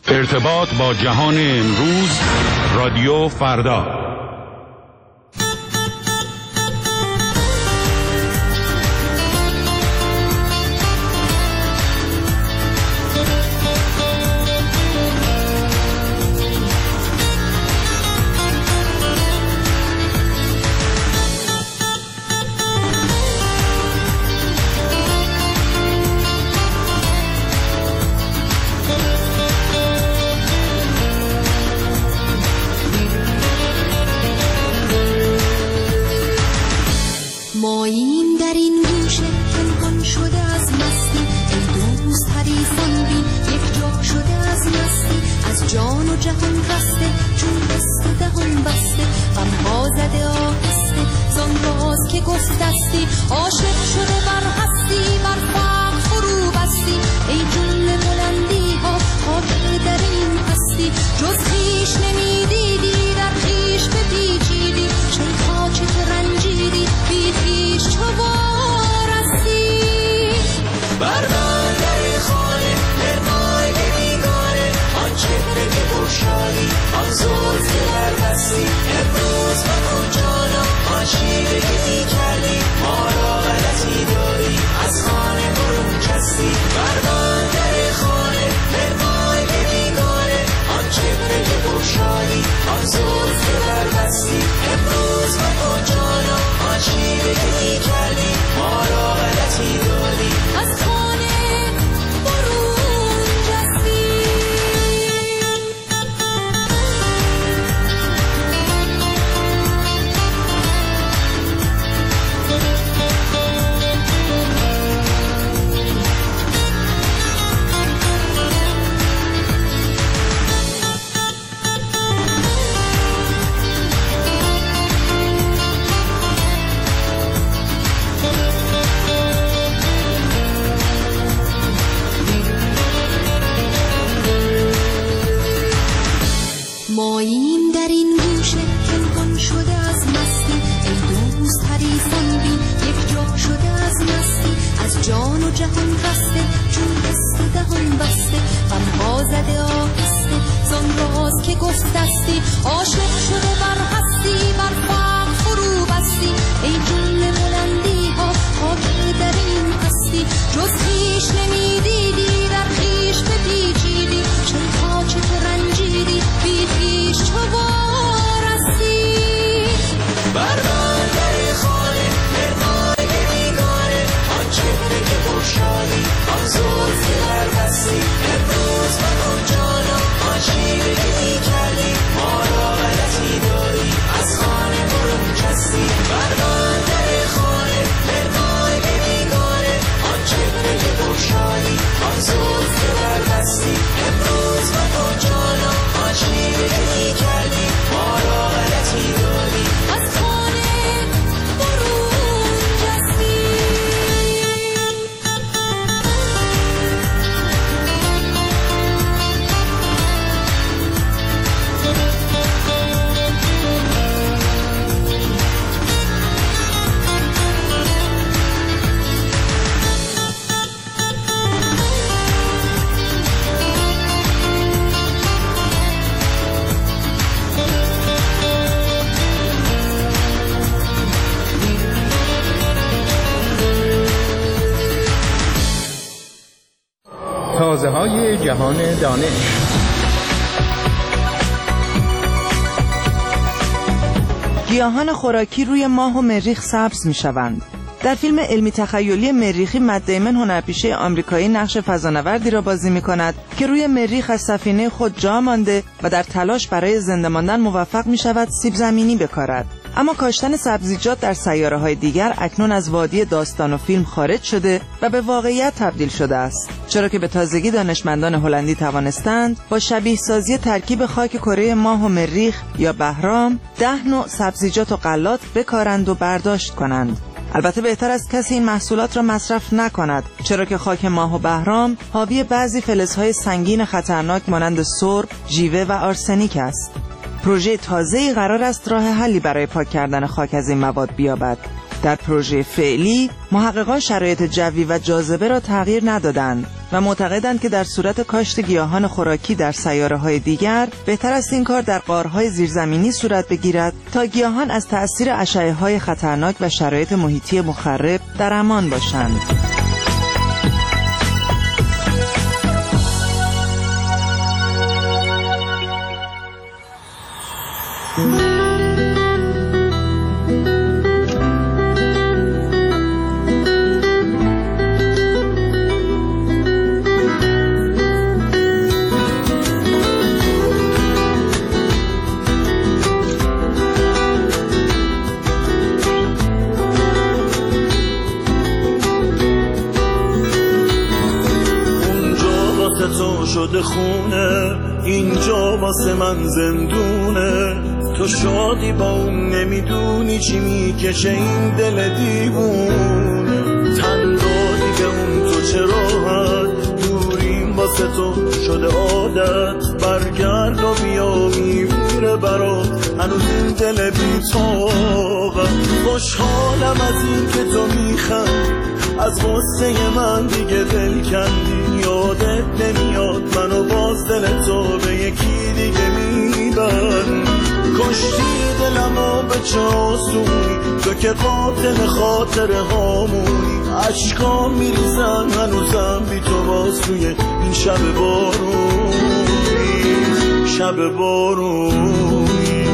ارتباط با جهان امروز، رادیو فردا. ماییم در این گوشه پنهان شده از مستی، ای دوست حریفان بین یک جا شده از مستی، از جان و جهان رسته چون دست دهان بسته، غمها زده آهسته زان راز که گفتستی، عاشق شده بر هستی بر فقر فرو بستی، ای جمله بلندی ها خاک در این هستی، جز خویش نمیدیدی در خویش بپیچیدی، شیخا چه که رنجیدی بی خویش چو وارستی، بردار در خانه مرمای بیگانه، آن چهره که گشایی آن زلف که بربستی، امروز مکن جانا آن شیوه که دی کردی، ما را غلطی داری از خانه برون جستی، بردار در خانه مرمای بیگانه، آن چهره که گشایی آن زلف که بربستی، امروز مکن جانا آن شیوه که دی کردی، ما را غلطی داری از خانه برون جستی. ماییم در این گوشه پنهان شده از مستی، ای دوست حریفان بین یک جا شده از مستی، از جان و جهان رسته چون دست دهان بسته، غمها زده آهسته زان راز که گفتستی، عاشق شده بر هستی بر فقر فرو بستی، ای جمله بلندی ها خاک در این هستی، جز خویش نمیدیدی در خویش بپیچیدی، شیخا چه که رنجیدی بی خویش چو وارستی، بردار در خانه مرمای بیگانه، آن چهره که گشایی آن زلف که بربستی، امروز مکن جانا آن شیوه که دی کردی، ما را غلطی داری از خانه برون جستی، بردار در خانه مرمای بیگانه، آن چهره که گشایی آن زلف که بربستی، امروز مکن جانا آن شیوه که دی کردی، ما را غلطی داری از خانه برون جستی. تازه‌های جهان دانش. گیاهان خوراکی روی ماه و مریخ سبز می‌شوند. در فیلم علمی تخیلی مریخی مت دیمن هنرپیشه آمریکایی نقش فضانوردی را بازی می‌کند که روی مریخ از سفینه خود جا مانده و در تلاش برای زنده ماندن موفق می‌شود سیب زمینی بکارد. اما کاشتن سبزیجات در سیاره‌های دیگر اکنون از وادی داستان و فیلم خارج شده و به واقعیت تبدیل شده است، چرا که به تازگی دانشمندان هلندی توانستند با شبیه سازی ترکیب خاک کره ماه و مریخ یا بهرام 10 نوع سبزیجات و غلات بکارند و برداشت کنند. البته بهتر است کسی این محصولات را مصرف نکند، چرا که خاک ماه و بهرام حاوی بعضی فلزهای سنگین خطرناک مانند سرب، ژیوه و آرسنیک است. پروژه تازه‌ای قرار است راه حلی برای پاک کردن خاک از این مواد بیابد. در پروژه فعلی محققان شرایط جوی و جاذبه را تغییر ندادند و معتقدند که در صورت کاشت گیاهان خوراکی در سیاره‌های دیگر بهتر است این کار در غارهای زیرزمینی صورت بگیرد تا گیاهان از تأثیر اشعه‌های خطرناک و شرایط محیطی مخرب در امان باشند. تو شده خونه، اینجا واسه من زندونه. تو شادی با اون نمیدونی چی میکشه این دل دیوونه. تن دادی به اون تو چه راحت، دوریم واسه تو شده عادت. برگرد و بیا میمیره برات هنوز این دل بی‌طاقت. خوشحالم از این که تو میخندی، از غصه من دیگه دل کندی. یادت نمیاد منو باز دل تو به یکی دیگه میبند. کشتی دلمو به چه آسونی، تو که قاتل خاطره هامونی. عشقام میریزن هنوزم بی تو باز توی این شب بارونی، شب بارونی.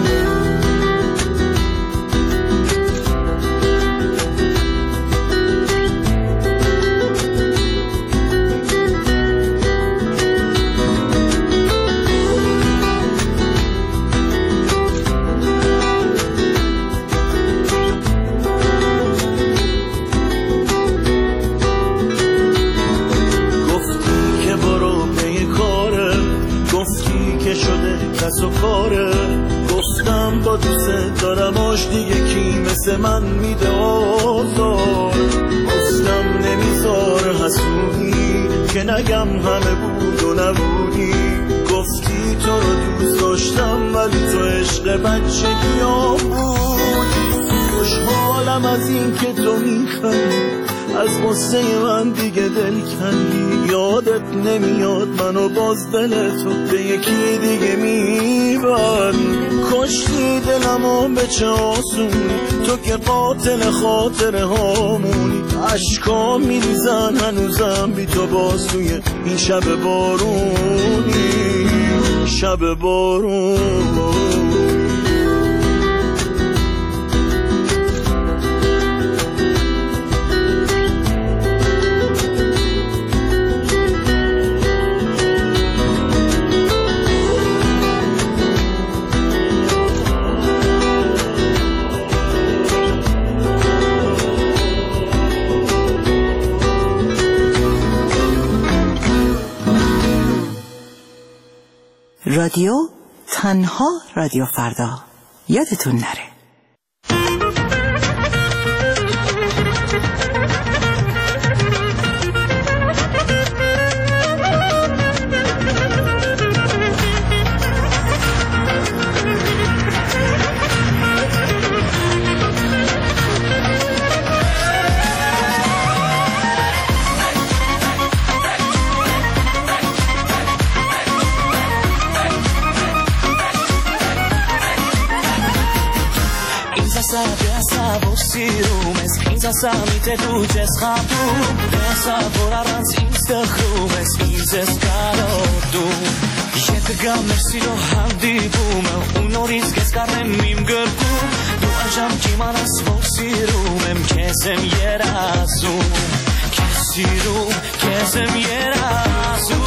و کاره گفتم با دوست دارم آش دیگه کی مثل من میده آزار. گفتم نمیذاره حسودی که نگم همه بود و نبودی. گفتی تو رو دوست داشتم ولی تو عشق بچگیام بودی. خوشحالم از این که تو میخندی، از غصه من دیگه دل کندی. یادت نمیاد منو باز دل تو به یکی دیگه میبند. کشتی دلمو به چه آسونی، تو که قاتل خاطره هامونی. عشقام میریزن هنوزم بی تو باز توی این شب بارونی، شب بارونی. رادیو تنها رادیو فردا، یادتون نره. Samite duces chapum, essa vorarans instachrumes, izes karotum. Jetgam mersilo handibum, unoris geskarem mim gerkum, du ajam kimanas vosirumem, kesem yerasum, kesirum, kesem yerasum.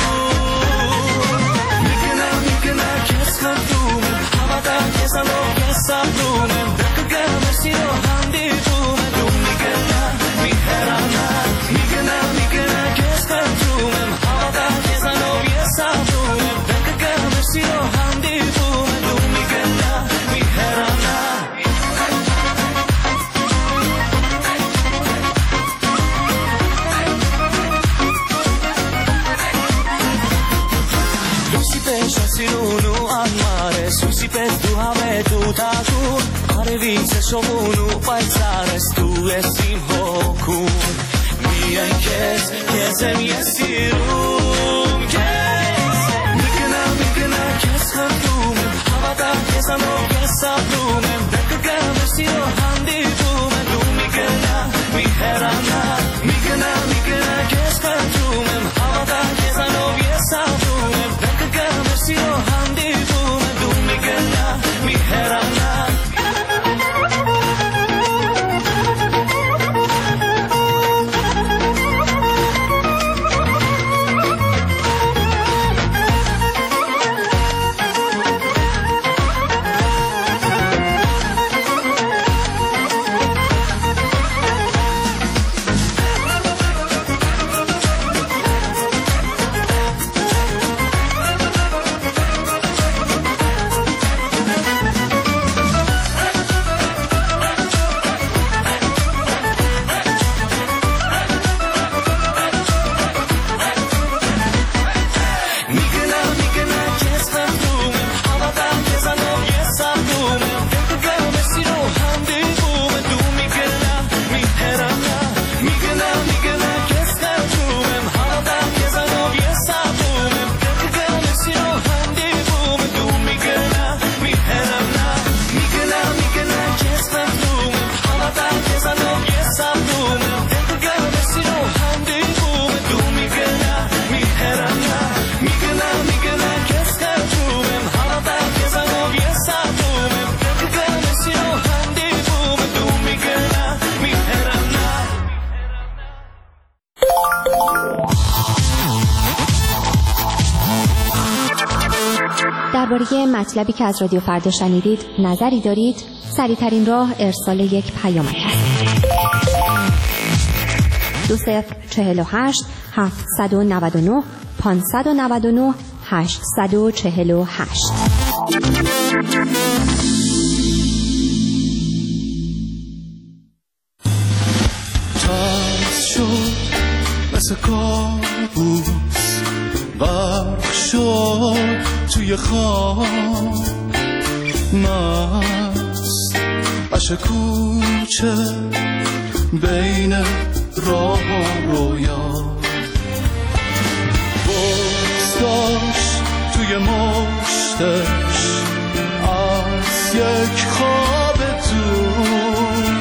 Mikna keskartum, havada kesano kesabrum, bekgam mersilo handibum. Mikna keskartum, havada kesano kesabrum, bekgam mersilo handibum. Du mikna miherana. Lucy pesha sirunu amares, سوسی پتو همه تو تاکون آره ویسشمونو پایسارستو اسیم هاکون میان کسم یسیروم میکنم کس خردوم هوا کسانو کسابروم بکگم اسیرو هندی بوم دو میکنم میکنم کس خردوم هوا کسانو کسابروم بکگم اسیرو هندی بوم دو میکنم درباره مطلبی که از رادیو فردا شنیدید نظری دارید؟ سریع‌ترین راه ارسال یک پیامک است. 2048 799 599 848. تاز شد مثل کابوس برق شد توی خواب مست عش کوچه بین راه و رویا بغض داشت توی مشتش از یک خواب دور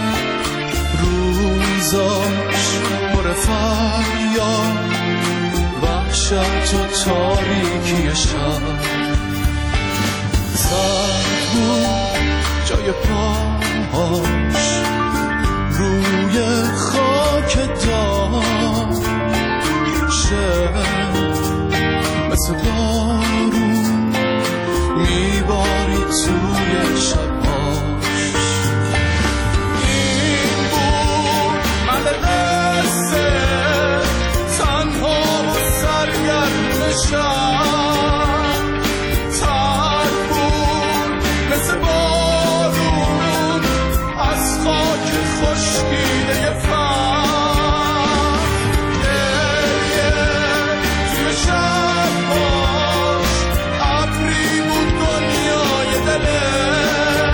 روزاش پر فریاد وحشت و تاریکی شب سرد بود جای پاهاش روی خاک داشت مثل بارون میباری توی شباش این بود من قصه تنها و سرگرم شب تر بود مثل بارون از خاک خشکیده فر توی شباش ابری بود دنیای دلش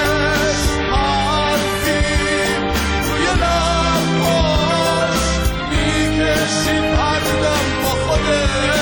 حرفی روی لباش میکشید هر دم با خودش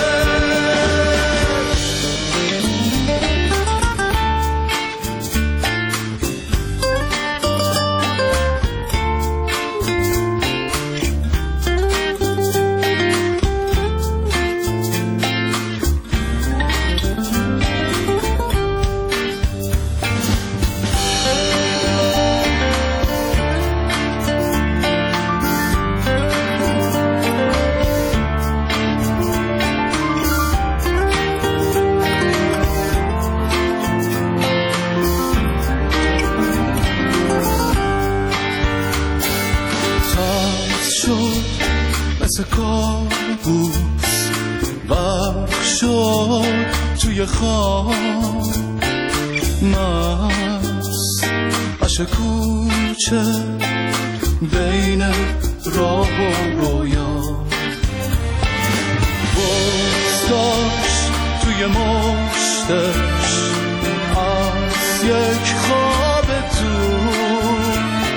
مثل کابوس برق شد توی خواب مست عش کوچه بین راه و رویا بغض داشت توی مشتش یک خواب دور،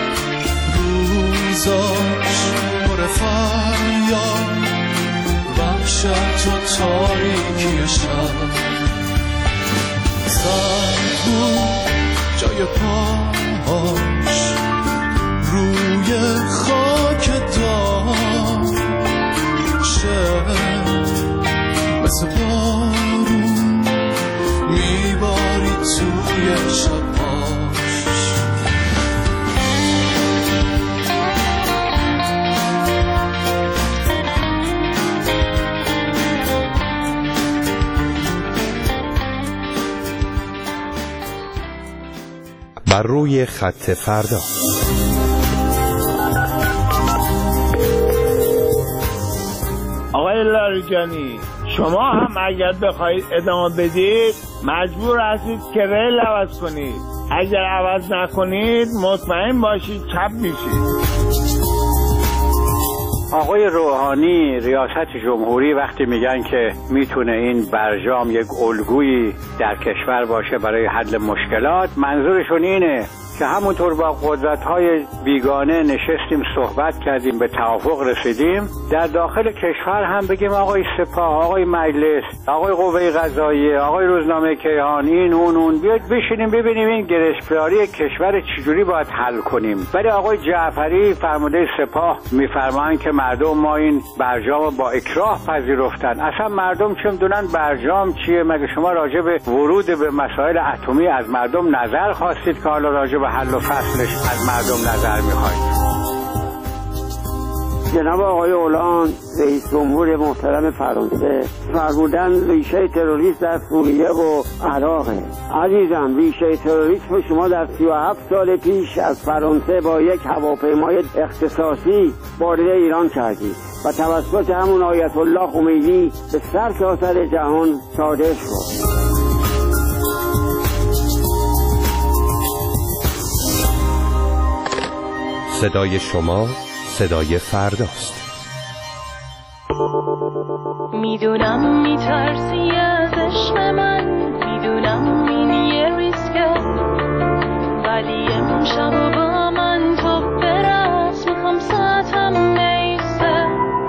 روزاش پر فریاد، وحشت و تاریکی شب. سرد بود جای پاهاش روی خاک دار، مثل بارون میباری توی شباش. بر روی خط فردا. آقای لاریجانی، شما هم اگر بخواید ادامه بدید مجبور هستید که ریل عوض کنید. اگر عوض نکنید مطمئن باشید چپ میشید. آقای روحانی ریاست جمهوری وقتی میگن که میتونه این برجام یک الگویی در کشور باشه برای حل مشکلات، منظورشون اینه که همونطور با قدرت‌های بیگانه نشستیم صحبت کردیم به توافق رسیدیم، در داخل کشور هم بگیم آقای سپاه، آقای مجلس، آقای قوه قضاییه، آقای روزنامه کیهان، این اون بیاید بشینیم ببینیم این گرفتاری کشور چجوری باید حل کنیم. ولی آقای جعفری فرمانده سپاه میفرمایند که مردم ما این برجام با اکراه پذیرفتن. اصلا مردم چه میدونن برجام چیه؟ مگه شما راجع به ورود به مسائل اتمی از مردم نظر خواستید که حالا راجع به حل و فصلش از مردم نظر میخواید؟ جناب آقای اولان رئیس جمهور محترم فرانسه فرمودن ریشه تروریسم در سوریه و عراقه. عزیزم، ریشه تروریسم شما در 37 سال پیش از فرانسه با یک هواپیمای اختصاصی وارد ایران کردید و توسط همون آیت الله خمینی به سرتاسر جهان صادر شد. صدای شما صدای فرداست. میدونم میترسی از عشق من، میدونم این یه ریسکه، ولی امشب با من تو برقص، میخوام ساعتم نیسته،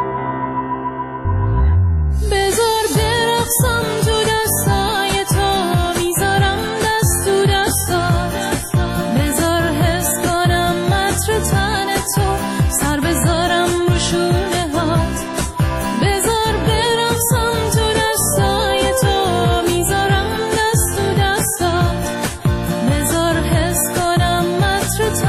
بذار برقصم تو دستای تو، میذارم دست تو دستات، بذار حس کنم متر تن تو، سر بذارم رو شونه هات، بذار برقصم تو دستای تو، میذارم دست تو دستات، بذار حس کنم متر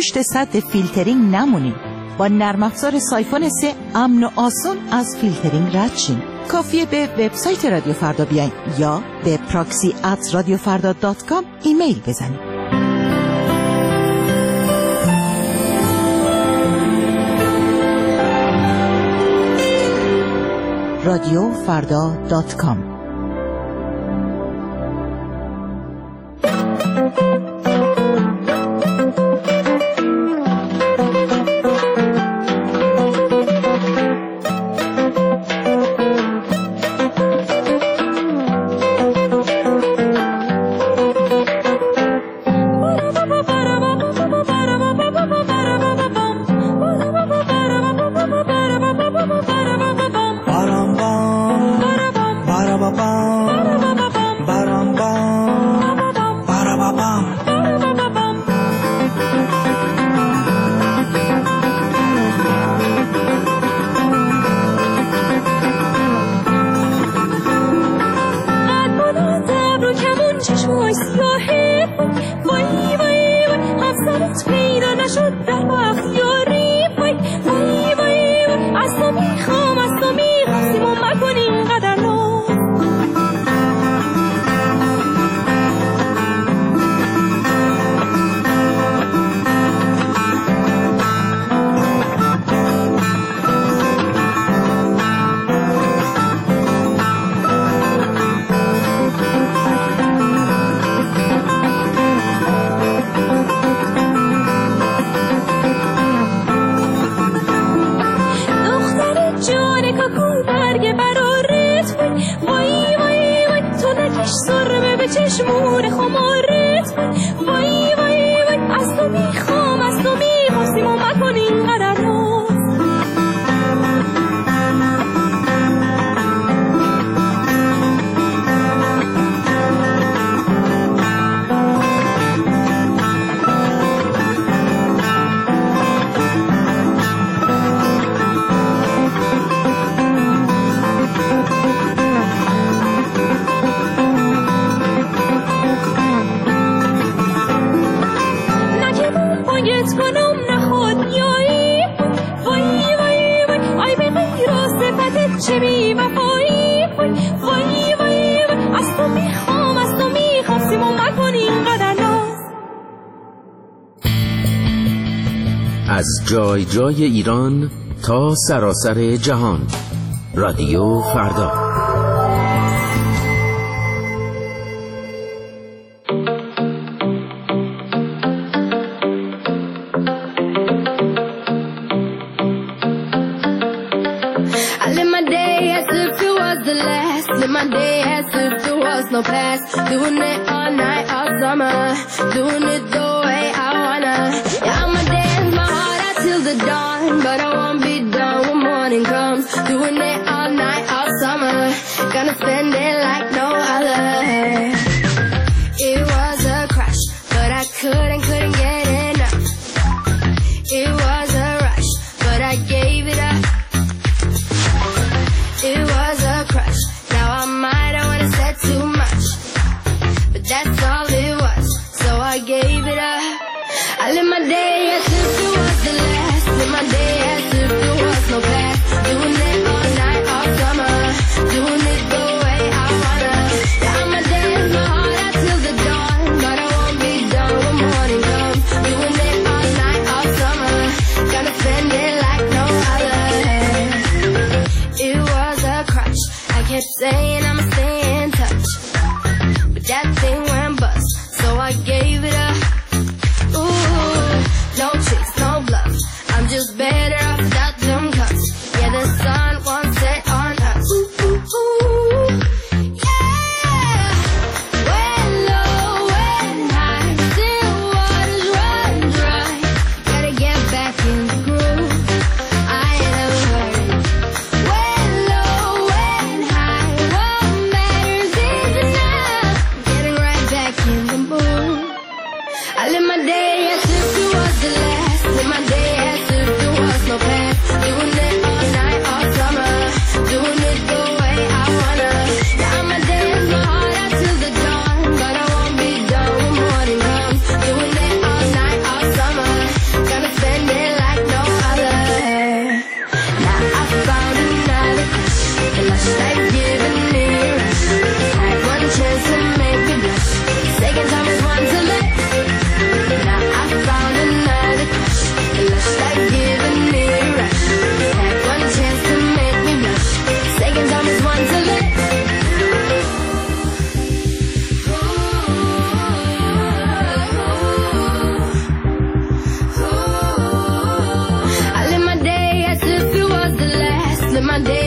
پشت سد فیلترینگ نمونین. با نرم افزار سایفون 3 امن و آسان از فیلترینگ رد شین. کافیه به وبسایت رادیو فردا بیاین یا به proxy@radiofarda.com ایمیل بزنید. radiofarda.com از جای جای ایران تا سراسر جهان. رادیو فردا. No past, doing it all night, all summer, doing it the way I wanna. Yeah, I'ma dance my heart out till the dawn, but I won't be done when morning comes. Doing it all night, all summer, gonna spend it like no other. It was a crush, but I couldn't get enough. It was a rush, but I gave it up. It was a crush, now I might have wanna said too much, but that's all it was, so I gave it up. I live my day as if it was the last, live my day as if it was no past, doing it all night, all summer, doing it the way I wanna. Yeah, I'ma dance my heart out till the dawn, but I won't be done when morning comes. Doing it all night, all summer, gonna spend it like no other. It was a crush, I kept saying I'ma stay in touch, but that thing went bust, so I gave it up. Ooh, no tricks, no bluff, I'm just better off without them cuffs. Yeah, the sun won't set on us. Ooh, ooh, ooh, yeah. When low, when high, still waters run dry. Gotta get back in the groove, I ain't never heard. When low, when high, my day